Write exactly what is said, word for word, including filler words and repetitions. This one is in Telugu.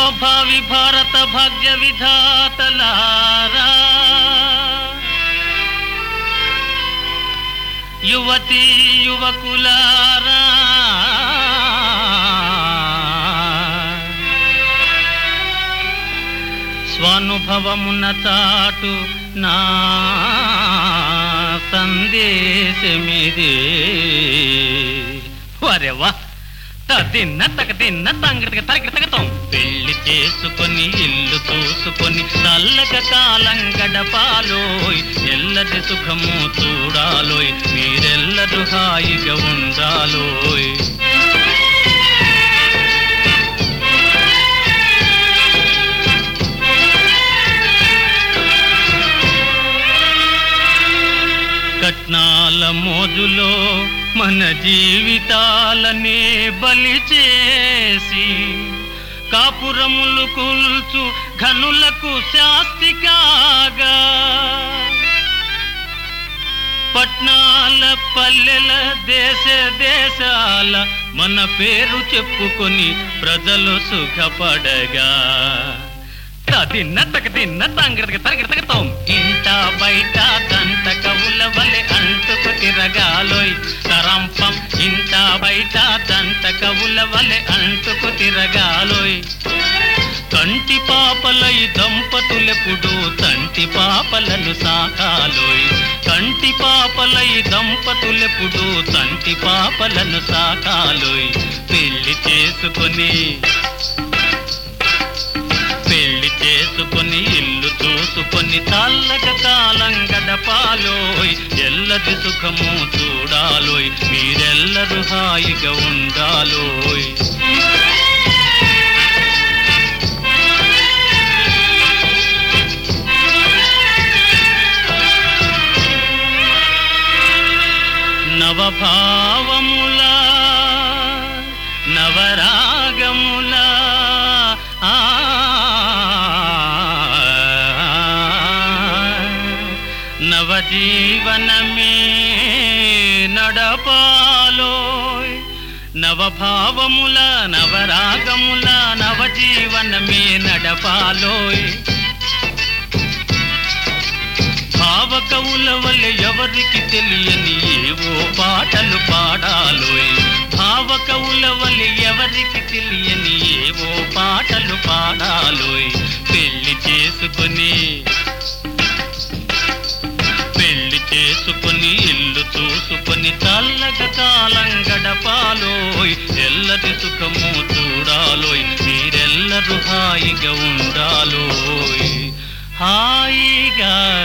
భావి భారత భాగ్య విధాతలారా, యువతీ యువకులారా, స్వానుభవమున చాటు నా సందేశమిదే. వరెవా తిన్న తగ తిన్న తంగడికి తరగతి తగతాం. పెళ్లి చేసుకొని ఇల్లు చూసుకొని చల్లగా కాలం గడపాలోయ్, ఎల్లరి సుఖము చూడాలోయ్, మీరెల్లరూ హాయిగా ఉండాలోయ్. కట్నాల మోజులో మన జీవితాలనే బలి చేసి కాపురములు కూల్చు ఘనులకు శాస్తి కాగా, పట్నాల పల్లెల దేశ దేశాల మన పేరు చెప్పుకొని ప్రజలు సుఖపడగా, తిన్న తగ తిన్న తంగడికి తరగతి తగతాం. ఇంట బయట దంత కవుల వలె అంటుకు తిరగాలోయ్ తరంపం, ఇంట బయట దంత కవుల వలె అంటుకు తిరగాలోయ్. కంటి పాపలై దంపతులెప్పుడు తంటి పాపలను సాకాలోయ్, కంటి పాపలై దంపతులెప్పుడు తంటి పాపలను సాకాలోయ్. పెళ్లి చేసుకొని పెళ్లి చేసుకొని ఇల్లు చూసుకొని చల్లగా కాలం గడపాలోయ్, ఎల్లరి సుఖము చూడాలోయ్, మీరెల్లరూ హాయిగా ఉండాలోయ్. నవభావముల నవరాగముల ఆ నవజీవనమే నడపాలోయ్, నవభావముల నవరాగముల నవజీవనమే నడపాలోయ్. భావకవుల వల్లే ఎవరికి తెలియని ఏవో పాటలు పాడాలోయ్, భావకవుల వల్లే ఎవరికి తెలియని ఏవో పాటలు పాడాలోయ్. పెళ్లి చేసుకొని పెళ్లి చేసుకొని ఇల్లు చూసుకొని చల్లగా కాలం గడపాలోయ్, ఎల్లరి సుఖము చూడాలోయ్, మీరెల్లరూ హాయిగా ఉండాలోయ్, హాయిగా